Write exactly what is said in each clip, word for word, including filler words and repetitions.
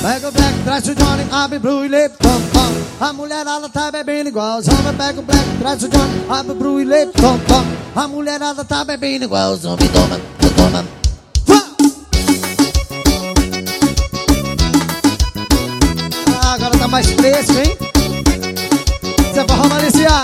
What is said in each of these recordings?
Pega o black, traz o Johnny, abre Bru e leve tom, tom. A mulherada tá bebendo igual os homens. Pega o black, traz o Johnny, abre Bru e leve tom, tom. A mulherada tá bebendo igual os homens. Toma, toma. Ah, agora tá mais fresco, hein? Você vai romaniciar.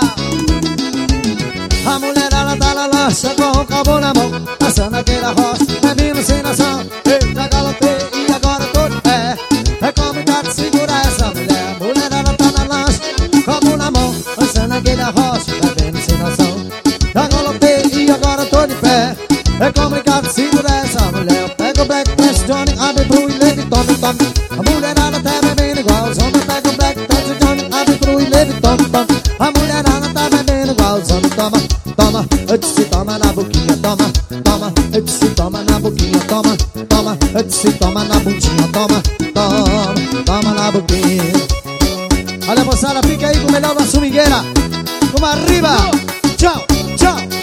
A mulherada tá na lancha com o cabo na mão, passando aquela rocha, bebendo sem noção. Eu já galopei e agora tô de pé. É complicado segurar essa mulher. A mulherada tá na lancha, cabo na mão, passando aquela rocha, bebendo sem noção. Já galopei e agora tô de pé. É complicado segurar essa mulher. Pega o black, traz Johnny, abre Bru e leve tome, tome. A mulherada tá bebendo igual os homens. Pega o black, traz Johnny, abre Bru e leve tome, tome. A mulherada tá bebendo igual os homens. Toma, toma, eu disse toma na boquinha, toma, toma, eu disse toma na boquinha, toma, toma, eu disse toma na bundinha, toma, toma, toma na boquinha. Olha moçada, fica aí com o melhor da swingueira. Vamos arriba, tchau, tchau.